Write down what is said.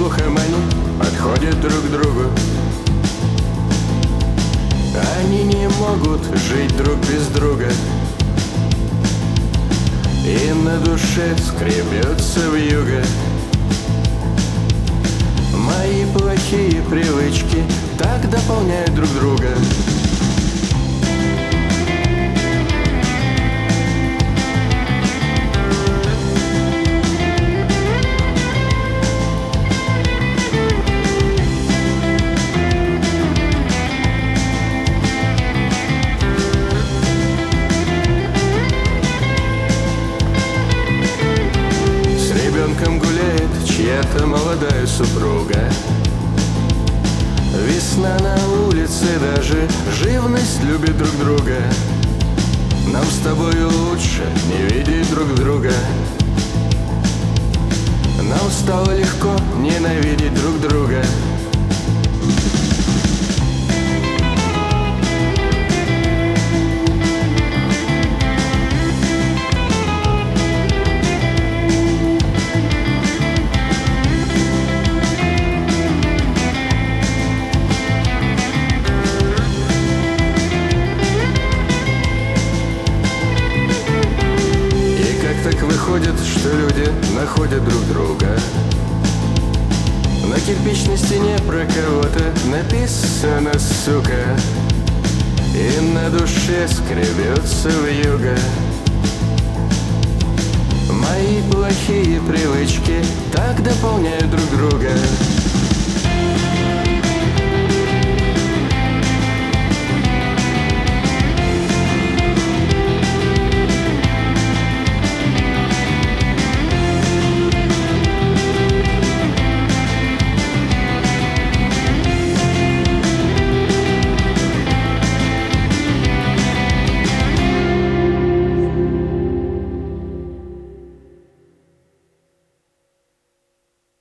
слухом они подходят друг к другу. Они не могут жить друг без друга, и на душе скребется вьюга. Мои плохие привычки так дополняют друг друга. Гуляет чья-то молодая супруга. Весна на улице, даже живность любит друг друга. Нам с тобою лучше не видеть друг друга. Нам стало легко ненавидеть друг друга. Так выходит, что люди находят друг друга. На кирпичной стене про кого-то написано «сука», и на душе скребется вьюга. Мои плохие привычки так дополняют друг друга.